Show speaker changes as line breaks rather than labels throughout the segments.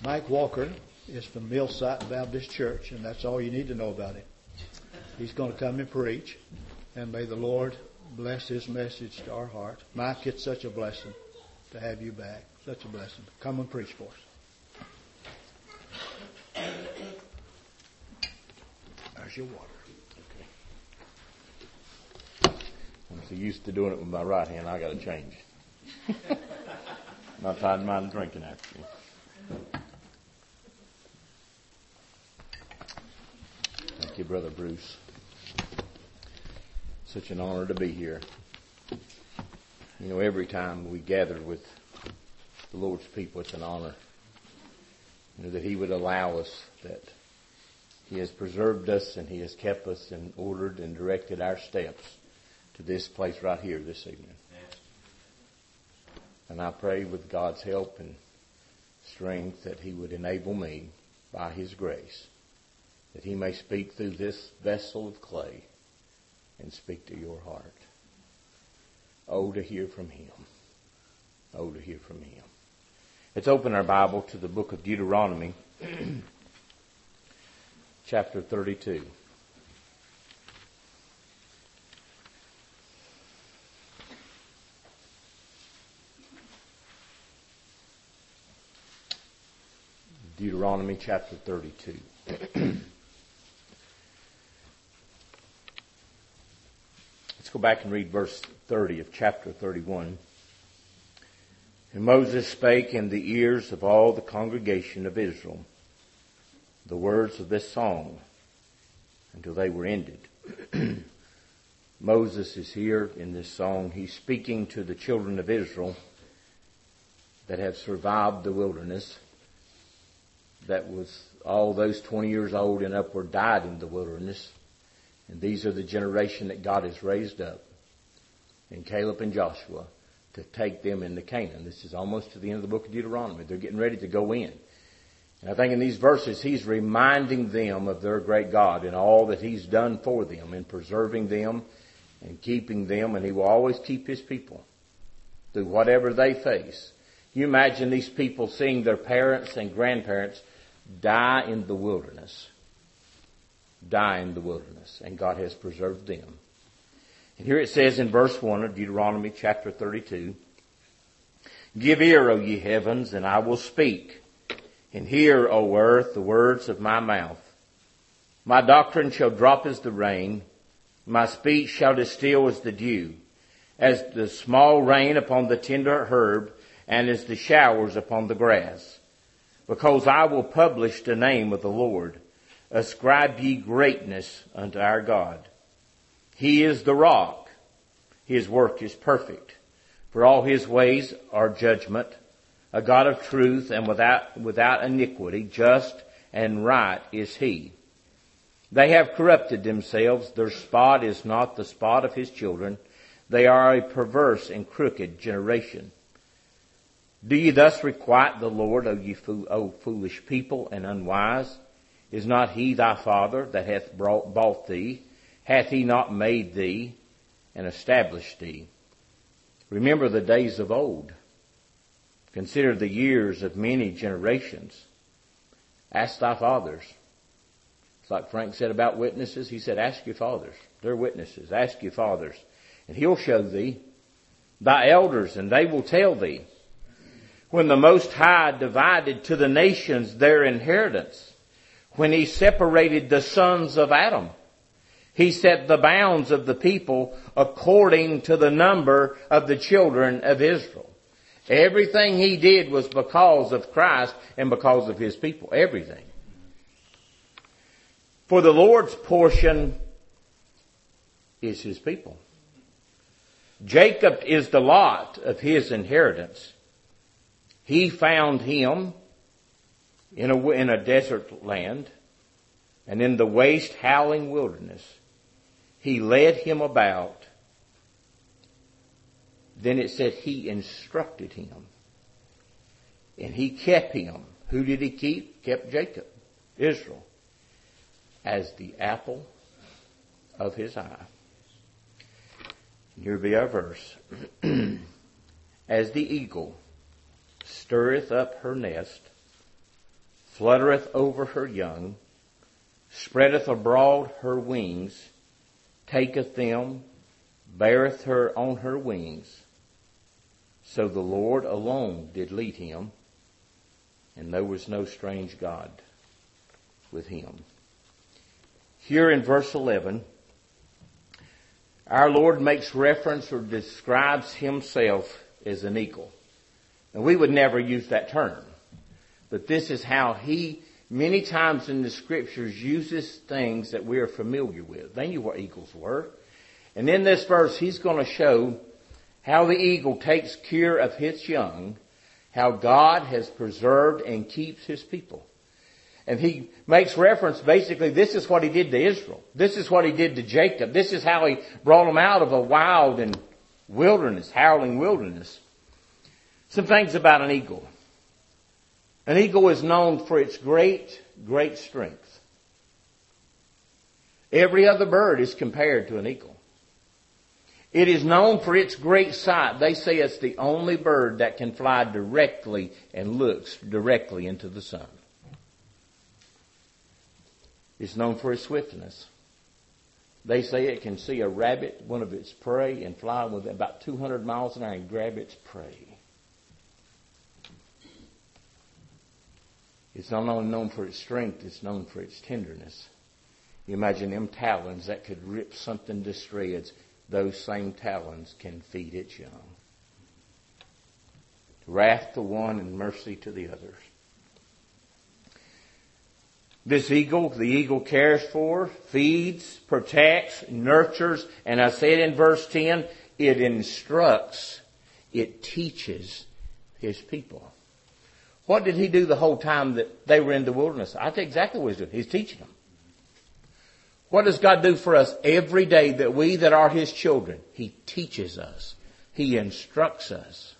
Mike Walker is from Millsite Baptist Church, and that's all you need to know about him. He's going to come and preach, and may the Lord bless his message to our heart. Mike, it's such a blessing to have you back. Such a blessing. Come and preach for us. There's your water.
Okay. I'm so used to doing it with my right hand, I got to change. Not tired mind drinking actually. Thank you, Brother Bruce. Such an honor to be here. You know, every time we gather with the Lord's people, it's an honor. You know, that He would allow us, that He has preserved us and He has kept us and ordered and directed our steps to this place right here this evening. And I pray with God's help and strength that He would enable me by His grace, that He may speak through this vessel of clay and speak to your heart. Oh, to hear from Him. Oh, to hear from Him. Let's open our Bible to the book of Deuteronomy, chapter 32. Deuteronomy chapter 32. Let's go back and read verse 30 of chapter 31. And Moses spake in the ears of all the congregation of Israel the words of this song until they were ended. Moses is here in this song. He's speaking to the children of Israel that have survived the wilderness, that was all those 20 years old and upward died in the wilderness. And these are the generation that God has raised up in Caleb and Joshua to take them into Canaan. This is almost to the end of the book of Deuteronomy. They're getting ready to go in. And I think in these verses, He's reminding them of their great God and all that He's done for them in preserving them and keeping them. And He will always keep His people through whatever they face. You imagine these people seeing their parents and grandparents die in the wilderness. Die in the wilderness. And God has preserved them. And here it says in verse 1 of Deuteronomy chapter 32, Give ear, O ye heavens, and I will speak. And hear, O earth, the words of my mouth. My doctrine shall drop as the rain. My speech shall distill as the dew. As the small rain upon the tender herb, and as the showers upon the grass. Because I will publish the name of the Lord. Ascribe ye greatness unto our God. He is the rock. His work is perfect. For all His ways are judgment. A God of truth and without iniquity, just and right is He. They have corrupted themselves. Their spot is not the spot of His children. They are a perverse and crooked generation. Do ye thus requite the Lord, O foolish people and unwise? Is not He thy Father that hath bought thee? Hath He not made thee and established thee? Remember the days of old. Consider the years of many generations. Ask thy fathers. It's like Frank said about witnesses. He said, ask your fathers. They're witnesses. Ask your fathers. And He'll show thee. Thy elders, and they will tell thee. When the Most High divided to the nations their inheritance, when He separated the sons of Adam, He set the bounds of the people according to the number of the children of Israel. Everything He did was because of Christ and because of His people. Everything. For the Lord's portion is His people. Jacob is the lot of His inheritance. He found him in a desert land and in the waste howling wilderness. He led him about. Then it said He instructed him. And He kept him. Who did He keep? Kept Jacob, Israel, as the apple of His eye. Here be our verse. As the eagle stirreth up her nest fluttereth over her young, spreadeth abroad her wings, taketh them, beareth her on her wings. So the Lord alone did lead him, and there was no strange God with him. Here in verse 11, our Lord makes reference or describes himself as an eagle. And we would never use that term. But this is how he, many times in the scriptures, uses things that we are familiar with. They knew what eagles were. And in this verse, he's going to show how the eagle takes care of his young, how God has preserved and keeps his people. And he makes reference, basically, this is what he did to Israel. This is what he did to Jacob. This is how he brought them out of a wild and wilderness, howling wilderness. Some things about an eagle. An eagle is known for its great, great strength. Every other bird is compared to an eagle. It is known for its great sight. They say it's the only bird that can fly directly and looks directly into the sun. It's known for its swiftness. They say it can see a rabbit, one of its prey, and fly with about 200 miles an hour and grab its prey. It's not only known for its strength, it's known for its tenderness. You imagine them talons that could rip something to shreds. Those same talons can feed its young. Wrath to one and mercy to the others. This eagle, the eagle cares for, feeds, protects, nurtures, and I said in verse 10, it instructs, it teaches his people. What did he do the whole time that they were in the wilderness? I think exactly what he's doing. He's teaching them. What does God do for us every day that we that are his children? He teaches us. He instructs us.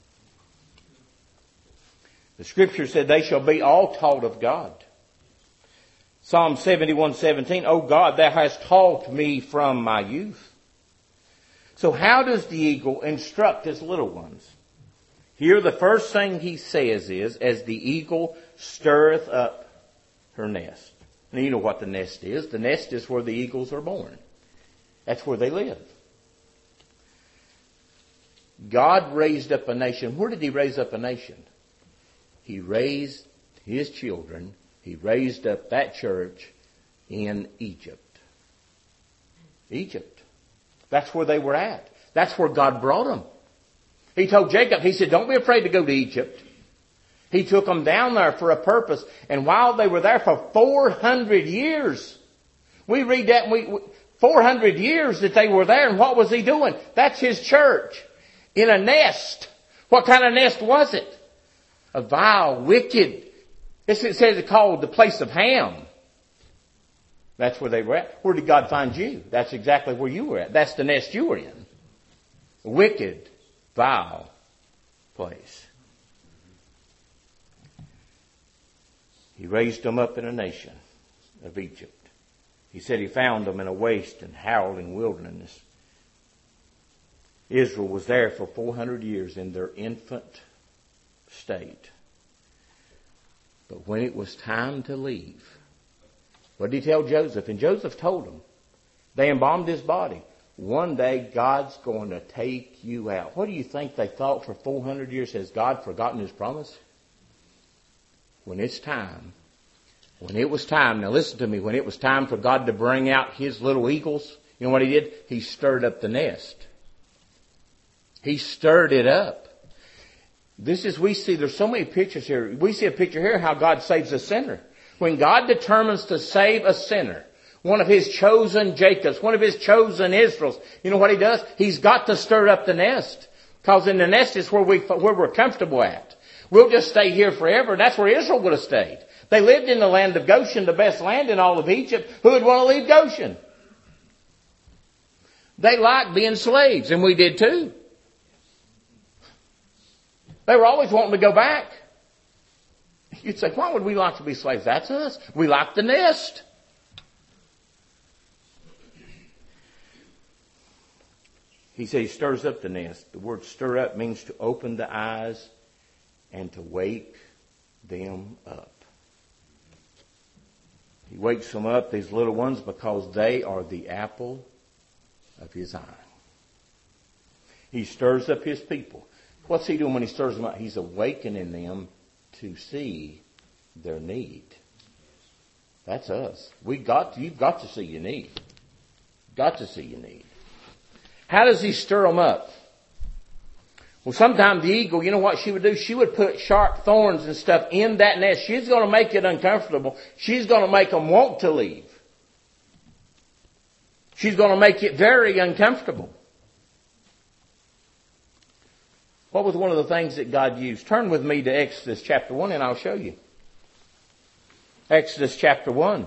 The scripture said they shall be all taught of God. Psalm 71:17, O God, thou hast taught me from my youth. So how does the eagle instruct his little ones? Here the first thing he says is, as the eagle stirreth up her nest. Now you know what the nest is. The nest is where the eagles are born. That's where they live. God raised up a nation. Where did he raise up a nation? He raised his children. He raised up that church in Egypt. Egypt. That's where they were at. That's where God brought them. He told Jacob, he said, don't be afraid to go to Egypt. He took them down there for a purpose. And while they were there for 400 years, we read that, 400 years that they were there, and what was he doing? That's his church. In a nest. What kind of nest was it? A vile, wicked. It says it's called the place of Ham. That's where they were at. Where did God find you? That's exactly where you were at. That's the nest you were in. A wicked, vile place. He raised them up in a nation of Egypt. He said he found them in a waste and howling wilderness. Israel was there for 400 years in their infant state. But when it was time to leave, what did he tell Joseph? And Joseph told him. They embalmed his body. One day God's going to take you out. What do you think they thought for 400 years? Has God forgotten his promise? When it's time. When it was time. Now listen to me. When it was time for God to bring out his little eagles, you know what he did? He stirred up the nest. He stirred it up. This is, we see, there's so many pictures here. We see a picture here how God saves a sinner. When God determines to save a sinner, one of his chosen Jacobs, one of his chosen Israels, you know what he does? He's got to stir up the nest. Because in the nest is where we're comfortable at. We'll just stay here forever. That's where Israel would have stayed. They lived in the land of Goshen, the best land in all of Egypt. Who would want to leave Goshen? They liked being slaves, and we did too. They were always wanting to go back. You'd say, why would we like to be slaves? That's us. We like the nest. He said he stirs up the nest. The word stir up means to open the eyes and to wake them up. He wakes them up, these little ones, because they are the apple of His eye. He stirs up His people. What's He doing when He stirs them up? He's awakening them to see their need. That's us. You've got to see your need. Got to see your need. How does He stir them up? Well, sometimes the eagle, you know what she would do? She would put sharp thorns and stuff in that nest. She's going to make it uncomfortable. She's going to make them want to leave. She's going to make it very uncomfortable. What was one of the things that God used? Turn with me to Exodus chapter 1 and I'll show you. Exodus chapter 1.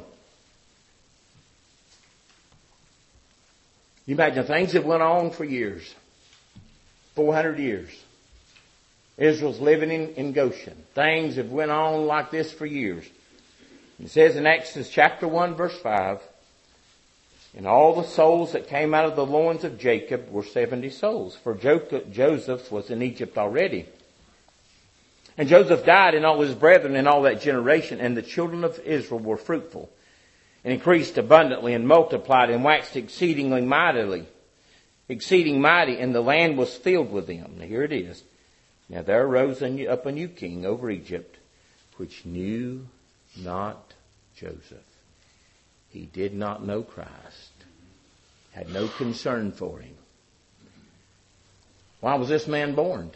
You imagine things that went on for years. 400 years. Israel's living in Goshen. Things have went on like this for years. It says in Exodus chapter 1 verse 5, and all the souls that came out of the loins of Jacob were 70 souls, for Joseph was in Egypt already. And Joseph died and all his brethren and all that generation, and the children of Israel were fruitful, and increased abundantly, and multiplied, and waxed exceeding mighty, and the land was filled with them. Now here it is. Now there arose up a new king over Egypt, which knew not Joseph. He did not know Christ. Had no concern for him. Why was this man born?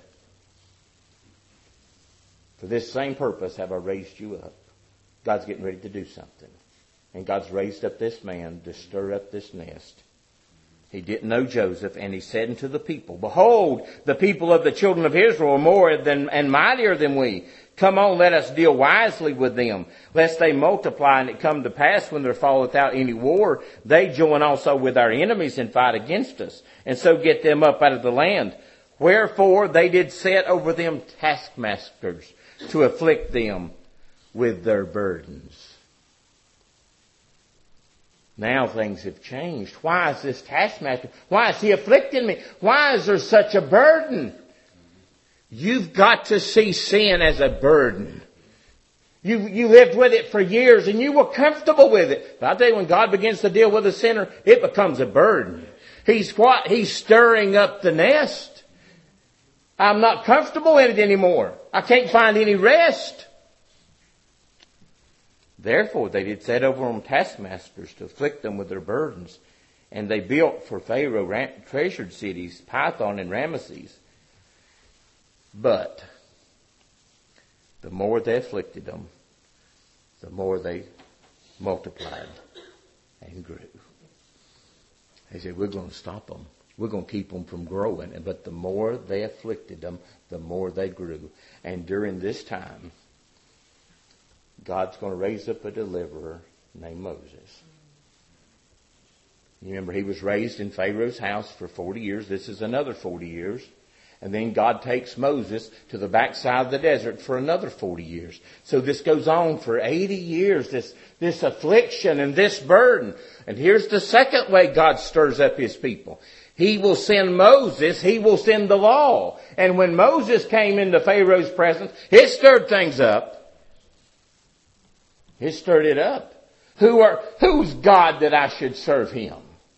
For this same purpose have I raised you up. God's getting ready to do something. And God's raised up this man to stir up this nest. He didn't know Joseph, and he said unto the people, behold, the people of the children of Israel are more than and mightier than we. Come on, let us deal wisely with them, lest they multiply, and it come to pass when there falleth out any war, they join also with our enemies and fight against us, and so get them up out of the land. Wherefore they did set over them taskmasters to afflict them with their burdens. Now things have changed. Why is this taskmaster? Why is he afflicting me? Why is there such a burden? You've got to see sin as a burden. You lived with it for years and you were comfortable with it. But I'll tell you, when God begins to deal with a sinner, it becomes a burden. He's stirring up the nest. I'm not comfortable in it anymore. I can't find any rest. Therefore they did set over them taskmasters to afflict them with their burdens. And they built for Pharaoh treasured cities, Pithom and Ramesses. But the more they afflicted them, the more they multiplied and grew. They said, we're going to stop them. We're going to keep them from growing. But the more they afflicted them, the more they grew. And during this time, God's going to raise up a deliverer named Moses. You remember, he was raised in Pharaoh's house for 40 years. This is another 40 years. And then God takes Moses to the backside of the desert for another 40 years. So this goes on for 80 years, this affliction and this burden. And here's the second way God stirs up his people. He will send Moses, he will send the law. And when Moses came into Pharaoh's presence, it stirred things up. It stirred it up. Who's God that I should serve him?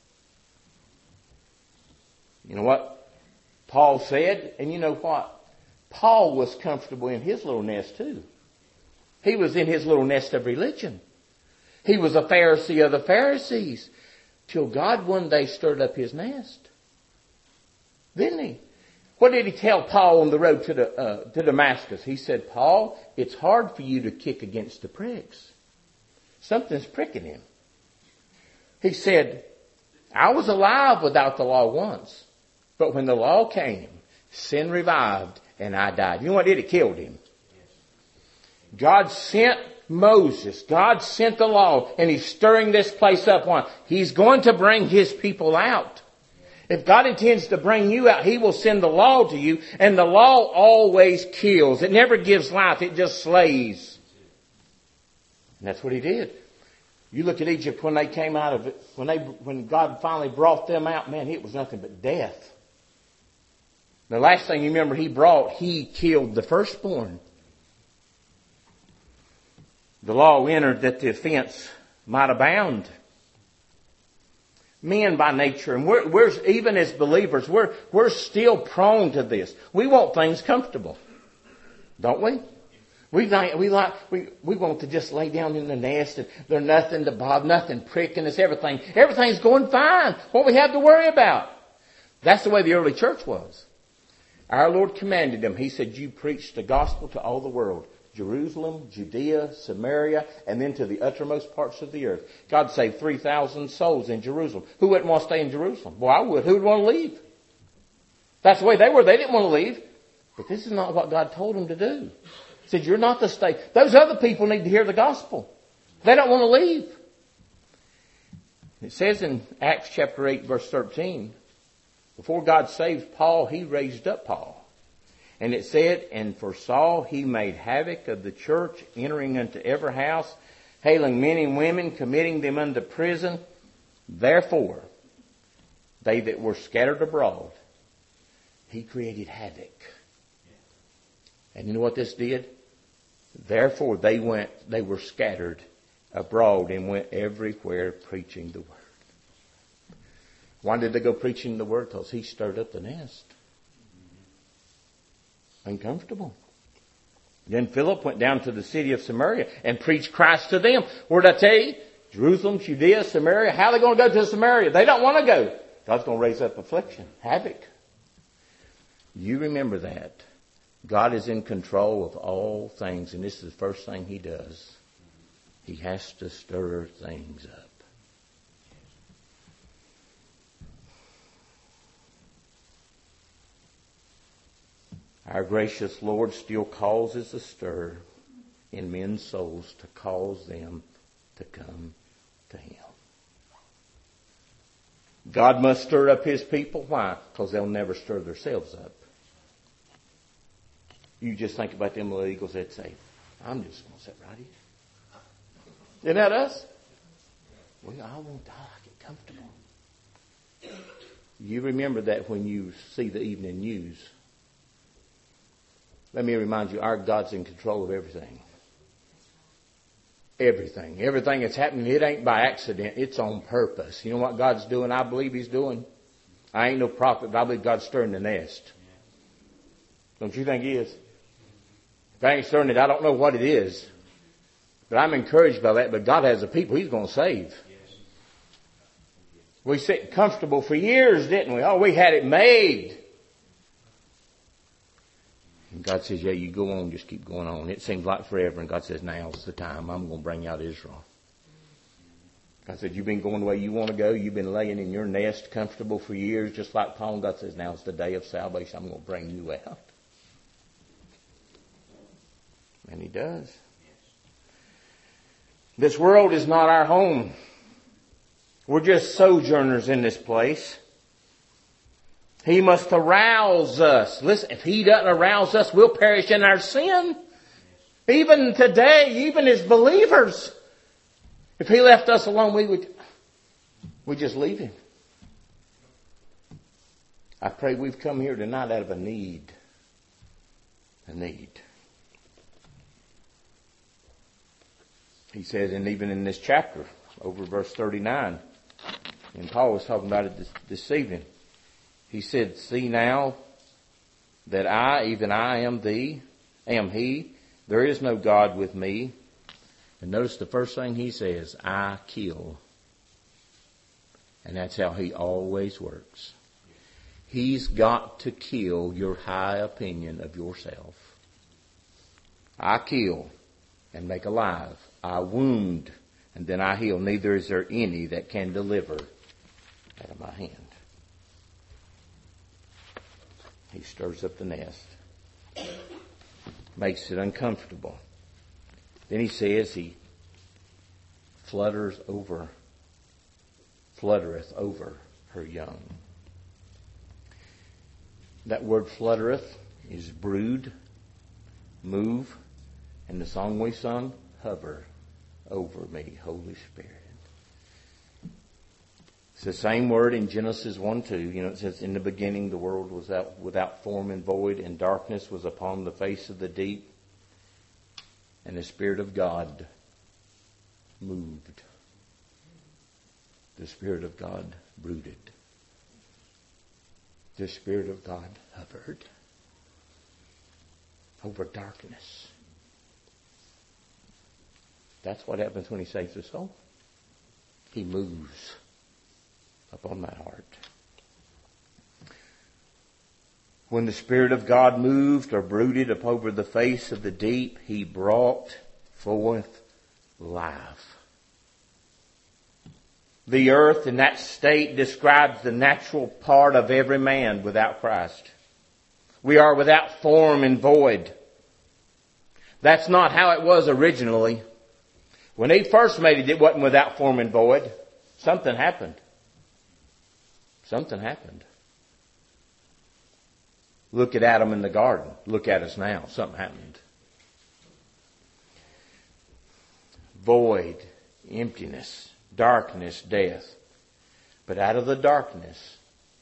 You know what Paul said? And you know what? Paul was comfortable in his little nest too. He was in his little nest of religion. He was a Pharisee of the Pharisees. Till God one day stirred up his nest. Didn't he? What did he tell Paul on the road to Damascus? He said, Paul, it's hard for you to kick against the pricks. Something's pricking him. He said, I was alive without the law once. But when the law came, sin revived and I died. You know what did? It killed him. God sent Moses. God sent the law, and he's stirring this place up. Why? He's going to bring his people out. If God intends to bring you out, he will send the law to you, and the law always kills. It never gives life. It just slays. And that's what he did. You look at Egypt when they came out of it, when God finally brought them out, man, it was nothing but death. The last thing you remember he killed the firstborn. The law entered that the offense might abound. Men by nature, and we're even as believers, we're still prone to this. We want things comfortable, don't we? We want to just lay down in the nest and there's nothing to bother, nothing pricking us, everything's going fine. What we have to worry about? That's the way the early church was. Our Lord commanded them. He said, you preach the gospel to all the world. Jerusalem, Judea, Samaria, and then to the uttermost parts of the earth. God saved 3,000 souls in Jerusalem. Who wouldn't want to stay in Jerusalem? Well, I would. Who would want to leave? That's the way they were. They didn't want to leave. But this is not what God told them to do. He said, you're not to stay. Those other people need to hear the gospel. They don't want to leave. It says in Acts chapter 8, verse 13, before God saved Paul, he raised up Paul. And it said, and for Saul he made havoc of the church, entering into every house, hailing men and women, committing them unto prison. Therefore, they that were scattered abroad, he created havoc. And you know what this did? Therefore, they were scattered abroad and went everywhere preaching the word. Why did they go preaching the word? Because he stirred up the nest. Uncomfortable. Then Philip went down to the city of Samaria and preached Christ to them. Where did I tell you? Jerusalem, Judea, Samaria. How are they going to go to Samaria? They don't want to go. God's going to raise up affliction, havoc. You remember that. God is in control of all things, and this is the first thing he does. He has to stir things up. Our gracious Lord still causes a stir in men's souls to cause them to come to him. God must stir up his people. Why? Because they'll never stir themselves up. You just think about them little eagles that say, I'm just going to sit right here. Isn't that us? Well, I like it comfortable. You remember that when you see the evening news. Let me remind you, our God's in control of everything. Everything. Everything that's happening, it ain't by accident. It's on purpose. You know what God's doing? I believe he's doing. I ain't no prophet, but I believe God's stirring the nest. Don't you think he is? If I ain't stirring it, I don't know what it is. But I'm encouraged by that. But God has a people he's going to save. We sat comfortable for years, didn't we? Oh, we had it made. And God says, yeah, you go on, just keep going on. It seems like forever. And God says, now's the time. I'm going to bring out Israel. God said, you've been going the way you want to go. You've been laying in your nest comfortable for years, just like Paul. God says, now's the day of salvation. I'm going to bring you out. And he does. This world is not our home. We're just sojourners in this place. He must arouse us. Listen, if he doesn't arouse us, we'll perish in our sin. Even today, even as believers. If he left us alone, we'd just leave him. I pray we've come here tonight out of a need. A need. He says, and even in this chapter, over verse 39, and Paul was talking about it this evening. He said, see now that I, even I am he. There is no God with me. And notice the first thing he says, I kill. And that's how he always works. He's got to kill your high opinion of yourself. I kill and make alive. I wound and then I heal. Neither is there any that can deliver out of my hand. He stirs up the nest. Makes it uncomfortable. Then he says he fluttereth over her young. That word fluttereth is brood, move, and the song we sung, hover over me, Holy Spirit. It's the same word in Genesis 1:2. It says, in the beginning the world was without form and void, and darkness was upon the face of the deep, and the Spirit of God moved the Spirit of God brooded. The Spirit of God hovered over darkness. That's what happens when He saves a soul. He moves upon my heart. When the Spirit of God moved or brooded up over the face of the deep, He brought forth life. The earth in that state describes the natural part of every man without Christ. We are without form and void. That's not how it was originally. When He first made it, it wasn't without form and void. Something happened. Something happened. Look at Adam in the garden. Look at us now. Something happened. Void, emptiness, darkness, death. But out of the darkness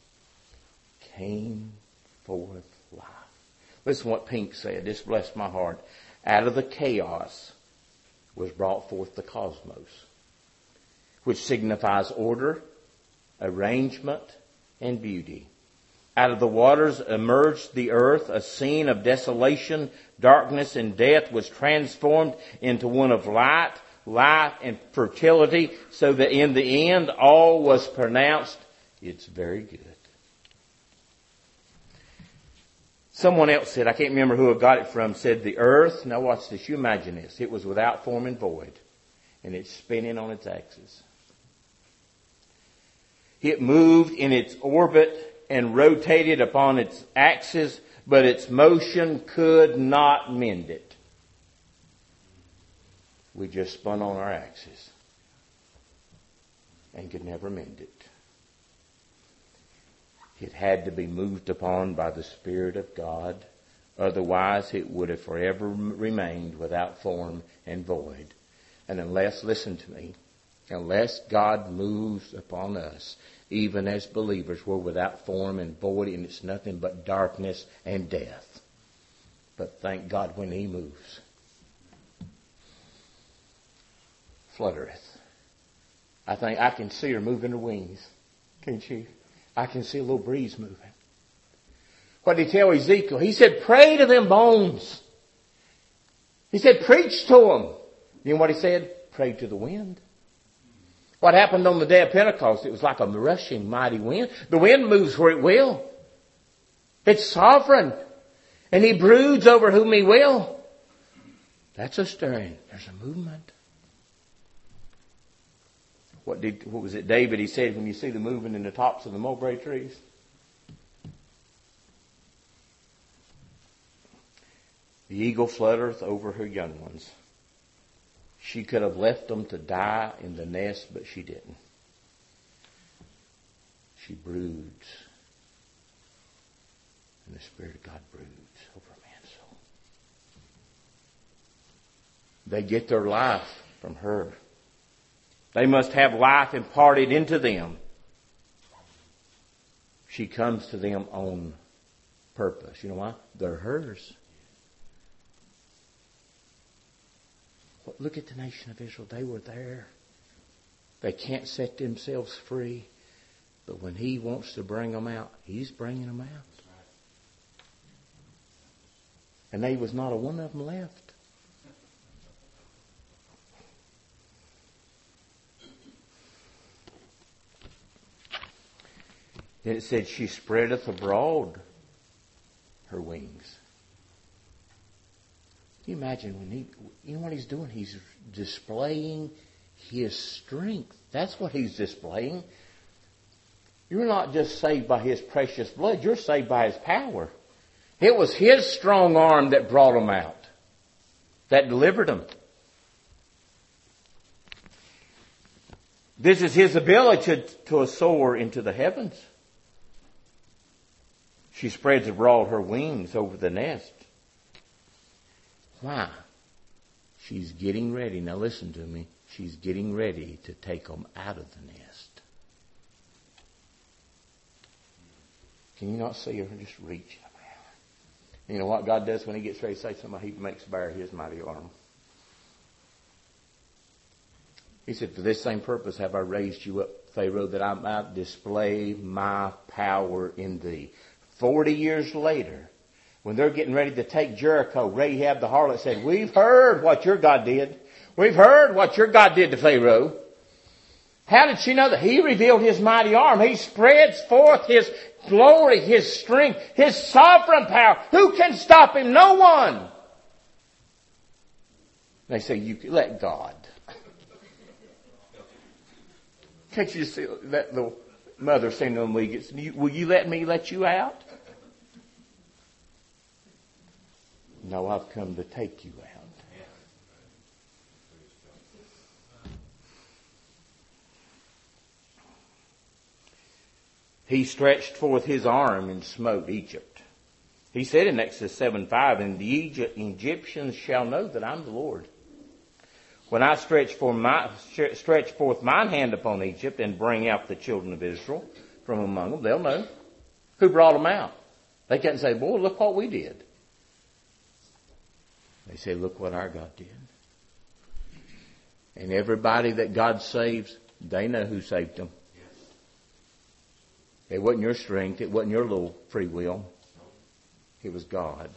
came forth life. Listen to what Pink said. This blessed my heart. Out of the chaos was brought forth the cosmos, which signifies order, arrangement, and beauty. Out of the waters emerged the earth, a scene of desolation, darkness, and death was transformed into one of light, life, and fertility, so that in the end all was pronounced, it's very good. Someone else said, I can't remember who I got it from, said the earth, now watch this, you imagine this, it was without form and void, and it's spinning on its axis. It moved in its orbit and rotated upon its axis, but its motion could not mend it. We just spun on our axis and could never mend it. It had to be moved upon by the Spirit of God. Otherwise, it would have forever remained without form and void. And unless, listen to me, unless God moves upon us, even as believers, we're without form and void, and it's nothing but darkness and death. But thank God when He moves. Fluttereth. I think I can see her moving her wings. Can't you? I can see a little breeze moving. What did He tell Ezekiel? He said, pray to them bones. He said, preach to them. You know what He said? Pray to the wind. What happened on the day of Pentecost? It was like a rushing mighty wind. The wind moves where it will. It's sovereign. And He broods over whom He will. That's a stirring. There's a movement. What was it David, he said, when you see the movement in the tops of the mulberry trees? The eagle fluttereth over her young ones. She could have left them to die in the nest, but she didn't. She broods. And the Spirit of God broods over a man's soul. They get their life from her. They must have life imparted into them. She comes to them on purpose. You know why? They're hers. Look at the nation of Israel. They were there. They can't set themselves free. But when He wants to bring them out, He's bringing them out. And there was not a one of them left. Then it said, she spreadeth abroad her wings. Can you imagine when you know what He's doing? He's displaying His strength. That's what He's displaying. You're not just saved by His precious blood. You're saved by His power. It was His strong arm that brought them out, that delivered them. This is His ability to soar into the heavens. She spreads abroad her wings over the nest. Why? She's getting ready. Now listen to me. She's getting ready to take them out of the nest. Can you not see her just reaching them out? You know what God does when He gets ready to say something? He makes bare His mighty arm. He said, for this same purpose have I raised you up Pharaoh, that I might display my power in thee. 40 years later, when they're getting ready to take Jericho, Rahab the harlot said, we've heard what your God did. We've heard what your God did to Pharaoh. How did she know that? He revealed His mighty arm. He spreads forth His glory, His strength, His sovereign power. Who can stop Him? No one. They say, you let God. Can't you see that the mother saying to them, will you let me let you out? No, I've come to take you out. He stretched forth His arm and smote Egypt. He said in Exodus 7:5, and the Egyptians shall know that I'm the Lord. When I stretch forth mine hand upon Egypt and bring out the children of Israel from among them, they'll know who brought them out. They can't say, boy, look what we did. They say, look what our God did. And everybody that God saves, they know who saved them. It wasn't your strength. It wasn't your little free will. It was God.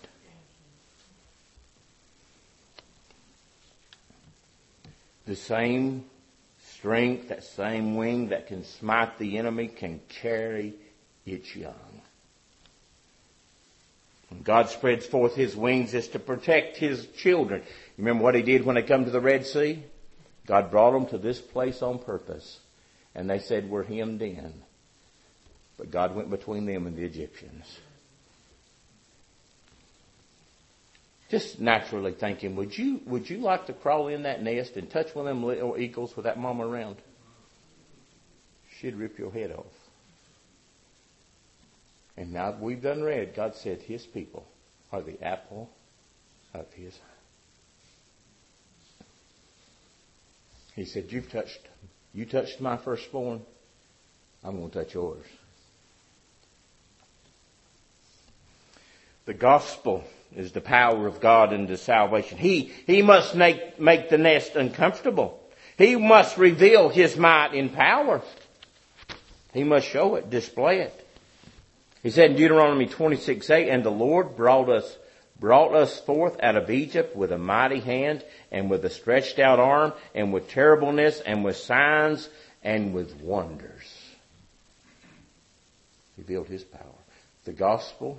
The same strength, that same wing that can smite the enemy can carry its young. When God spreads forth His wings, it's to protect His children. You remember what He did when they come to the Red Sea? God brought them to this place on purpose. And they said, we're hemmed in. But God went between them and the Egyptians. Just naturally thinking, would you like to crawl in that nest and touch one of them little eagles with that mama around? She'd rip your head off. And now we've done read, God said His people are the apple of His eye. He said, you touched my firstborn, I'm going to touch yours. The gospel is the power of God into salvation. He must make the nest uncomfortable. He must reveal His might in power. He must show it, display it. He said in Deuteronomy 26:8, and the Lord brought us forth out of Egypt with a mighty hand and with a stretched out arm and with terribleness and with signs and with wonders. He revealed His power. The gospel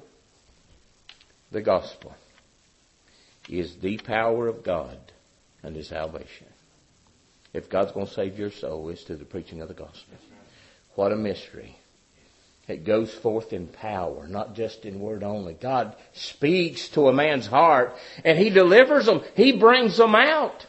is the power of God unto salvation. If God's going to save your soul, it's through the preaching of the gospel. What a mystery. It goes forth in power, not just in word only. God speaks to a man's heart and He delivers them. He brings them out.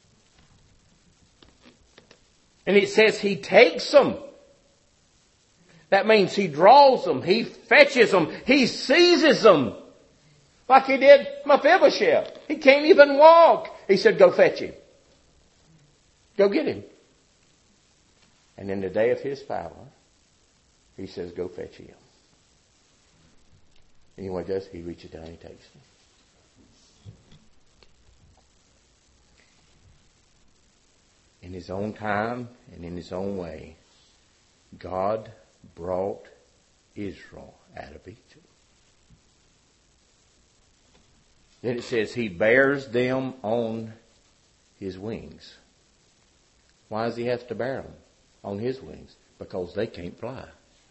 And it says He takes them. That means He draws them. He fetches them. He seizes them. Like He did Mephibosheth. He can't even walk. He said, go fetch him. Go get him. And in the day of His power, He says, go fetch him. And you know what He does? He reaches down and He takes him. In His own time and in His own way, God brought Israel out of Egypt. Then it says He bears them on His wings. Why does He have to bear them on His wings? Because they can't fly.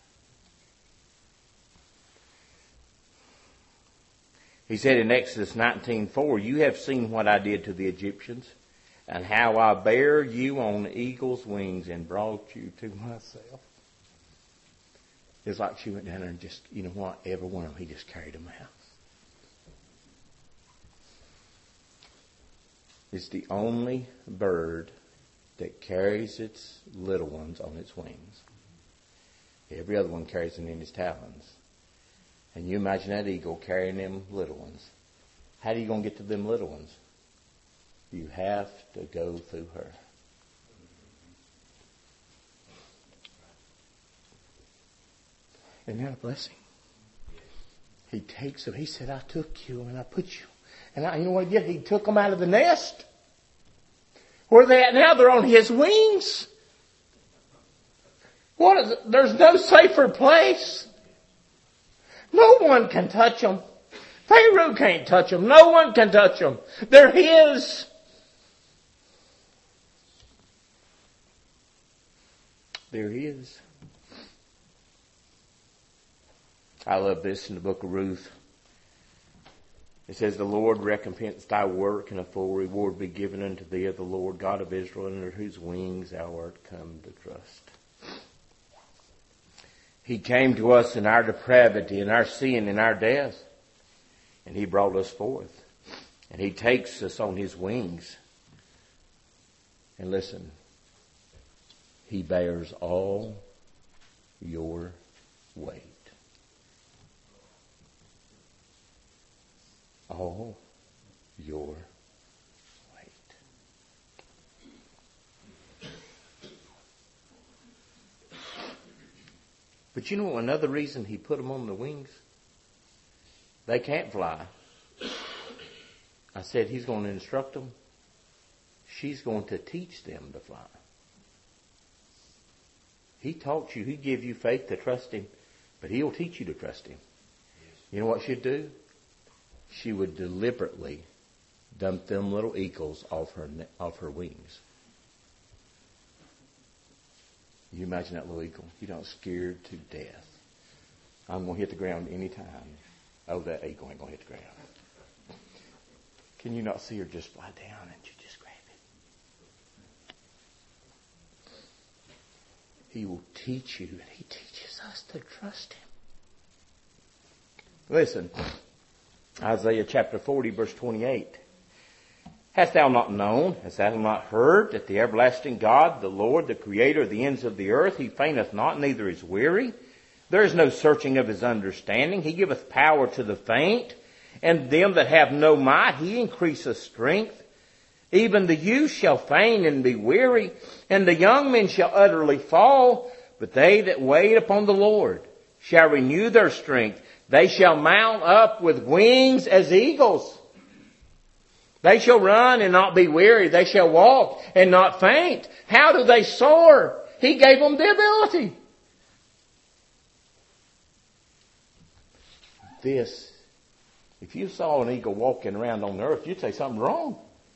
He said in Exodus 19:4, you have seen what I did to the Egyptians and how I bare you on eagle's wings and brought you to myself. It's like she went down there and just, you know what, every one of them, He just carried them out. It's the only bird that carries its little ones on its wings. Every other one carries them in his talons. And you imagine that eagle carrying them little ones. How are you going to get to them little ones? You have to go through her. Isn't that a blessing? He takes them. He said, I took you and I put you. And you know what He did? He took them out of the nest. Where are they at now? They're on His wings. There's no safer place. No one can touch them. Pharaoh can't touch them. No one can touch them. They're his. They're his. I love this in the book of Ruth. It says, the Lord recompense thy work, and a full reward be given unto thee of the Lord God of Israel, under whose wings thou art come to trust. He came to us in our depravity, in our sin, in our death. And He brought us forth. And He takes us on His wings. And listen, He bears all your weight. All your weight. But you know another reason He put them on the wings? They can't fly. I said He's going to instruct them. She's going to teach them to fly. He taught you, He gave you faith to trust Him, but He'll teach you to trust Him. You know what she'd do? She would deliberately dump them little eagles off her wings. You imagine that little eagle? You know, scared to death. I'm going to hit the ground any time. Oh, that eagle ain't going to hit the ground. Can you not see her just fly down and you just grab it? He will teach you, and He teaches us to trust Him. Listen, Isaiah chapter 40, verse 28. Hast thou not known, hast thou not heard, that the everlasting God, the Lord, the Creator of the ends of the earth, He fainteth not, neither is weary. There is no searching of His understanding. He giveth power to the faint, and them that have no might He increaseth strength. Even the youth shall faint and be weary, and the young men shall utterly fall. But they that wait upon the Lord shall renew their strength. They shall mount up with wings as eagles. They shall run and not be weary. They shall walk and not faint. How do they soar? He gave them the ability. This, if you saw an eagle walking around on the earth, you'd say something's wrong.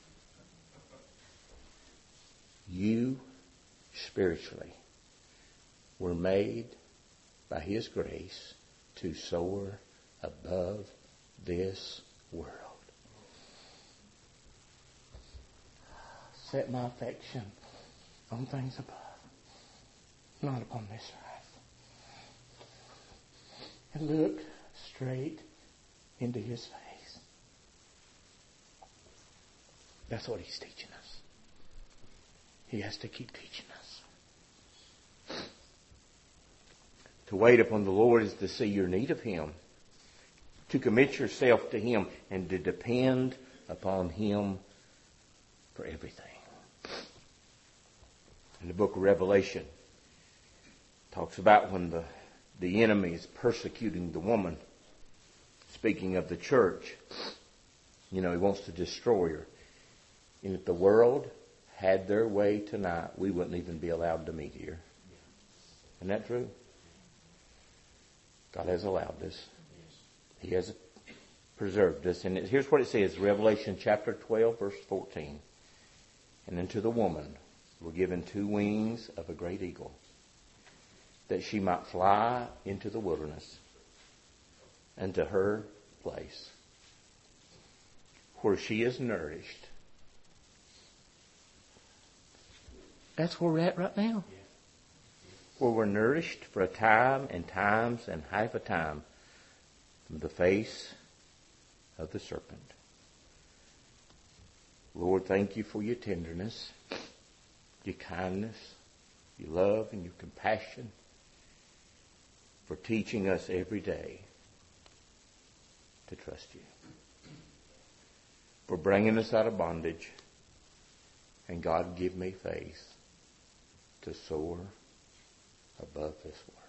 You, spiritually, were made by His grace to soar above this world. Set my affection on things above, not upon this earth. And look straight into His face. That's what He's teaching us. He has to keep teaching us. To wait upon the Lord is to see your need of Him, to commit yourself to Him, and to depend upon Him for everything. In the book of Revelation, it talks about when the enemy is persecuting the woman. Speaking of the church, you know, he wants to destroy her. And if the world had their way tonight, we wouldn't even be allowed to meet here. Isn't that true? God has allowed this. He has preserved this. And here's what it says, Revelation chapter 12, verse 14. And unto the woman were given 2 wings of a great eagle, that she might fly into the wilderness, and to her place, where she is nourished. That's where we're at right now. Where we're nourished for a time and times and half a time from the face of the serpent. Lord, thank You for Your tenderness, Your kindness, Your love, and Your compassion, for teaching us every day to trust You, for bringing us out of bondage. And God, give me faith to soar above this world.